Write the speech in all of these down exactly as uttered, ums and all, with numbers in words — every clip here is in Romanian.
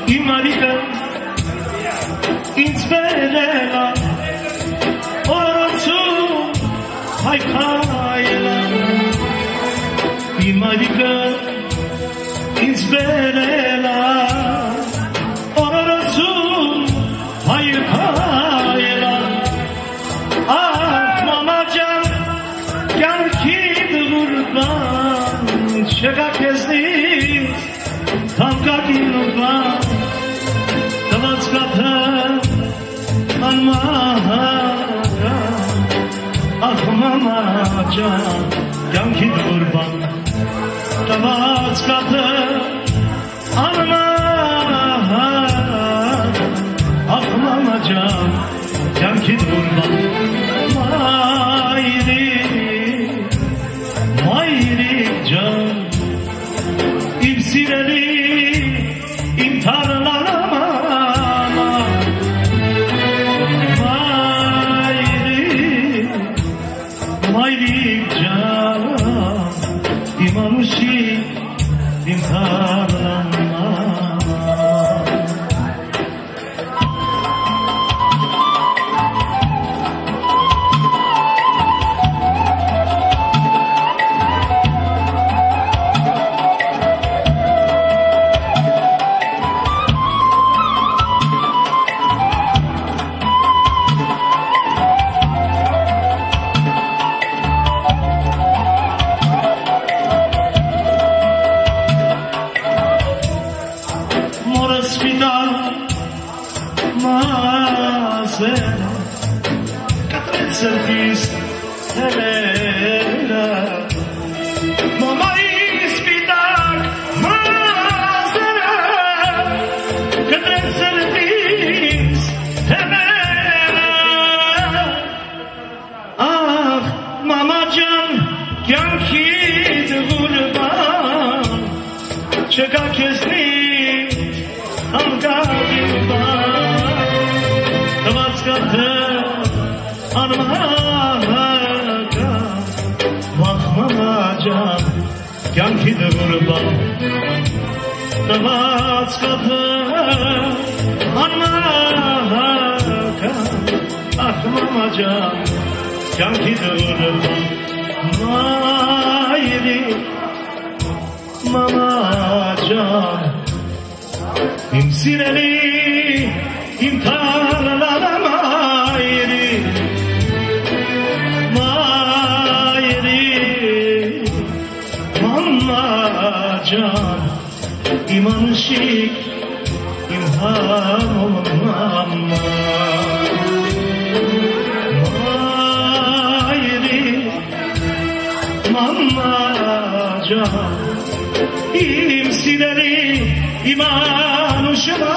imarică, inți vedela, orățu, hai caela, imarică, inți vedela, orățu, hai caela, ah, mama can, chiar chid urban, chega kezdit, tam kakin urban, tavackata, anmahara, ah, mama can, chiar chid urban, tavackata, anmahara, ah, mama can, chiar chid urban, mayri, mayri can, İmsireli imtarlanama, mayri, mayri can, imamushi imtarlanama. Mazera, către țărtis helena, mama ispitac, mazera, către țărtis helena. Ah, mama can, chiar chid urban, ce ca chesnit, am ca urban. Tavackata, anmahara, vah mama can, kyan kid urban. Tavackata, anmahara, ah mama can, kyan kid urban. Mayri, mama can, imsireli, imtarlanama, mayri, mayri, mama can, imanışik, imhanım mama, mayri, mama can, imsileri, imanuşma.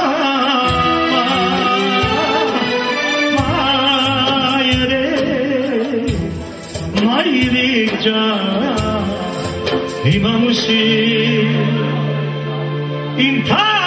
Mayrik can, imamushi, imtar.